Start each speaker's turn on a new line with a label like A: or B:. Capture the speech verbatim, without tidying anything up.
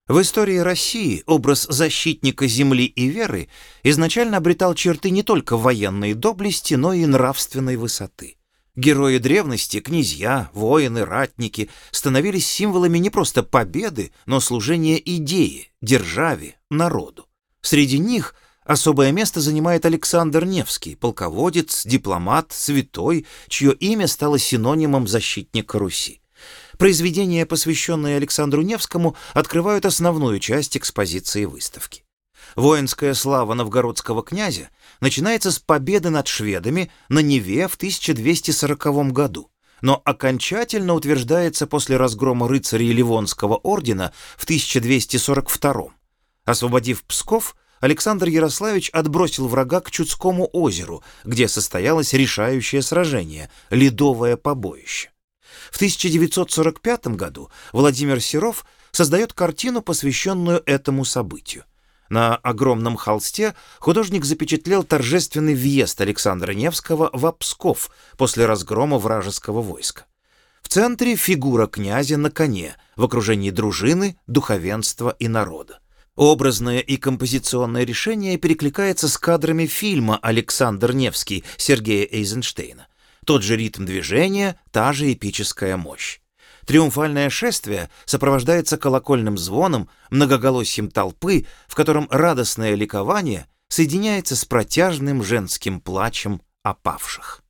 A: В истории России образ защитника земли и веры изначально обретал черты не только военной доблести, но и нравственной высоты. Герои древности, князья, воины, ратники становились символами не просто победы, но служения идее, державе, народу. Среди них особое место занимает Александр Невский, полководец, дипломат, святой, чье имя стало синонимом защитника Руси. Произведения, посвященные Александру Невскому, открывают основную часть экспозиции выставки. Воинская слава новгородского князя начинается с победы над шведами на Неве в тысяча двести сороковом году, но окончательно утверждается после разгрома рыцарей Ливонского ордена в тысяча двести сорок втором. Освободив Псков, Александр Ярославич отбросил врага к Чудскому озеру, где состоялось решающее сражение – Ледовое побоище. В тысяча девятьсот сорок пятом году Владимир Серов создает картину, посвященную этому событию. На огромном холсте художник запечатлел торжественный въезд Александра Невского в Псков после разгрома вражеского войска. В центре фигура князя на коне в окружении дружины, духовенства и народа. Образное и композиционное решение перекликается с кадрами фильма «Александр Невский» Сергея Эйзенштейна. Тот же ритм движения, та же эпическая мощь. Триумфальное шествие сопровождается колокольным звоном, многоголосием толпы, в котором радостное ликование соединяется с протяжным женским плачем о павших.